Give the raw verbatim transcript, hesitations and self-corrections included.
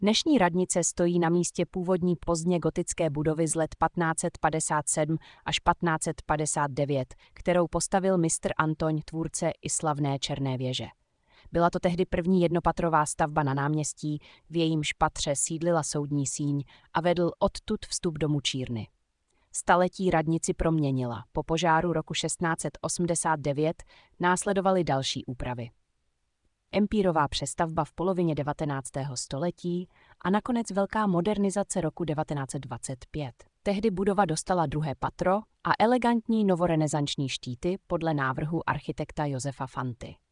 Dnešní radnice stojí na místě původní pozdně gotické budovy z let patnáct set padesát sedm až patnáct set padesát devět, kterou postavil mistr Antoň, tvůrce i slavné Černé věže. Byla to tehdy první jednopatrová stavba na náměstí, v jejímž patře sídlila soudní síň a vedl odtud vstup do mučírny. Staletí radnici proměnila. Po požáru roku šestnáct set osmdesát devět následovaly další úpravy. Empírová přestavba v polovině devatenáctého století a nakonec velká modernizace roku devatenáct set dvacet pět. Tehdy budova dostala druhé patro a elegantní novorenesanční štíty podle návrhu architekta Josefa Fanty.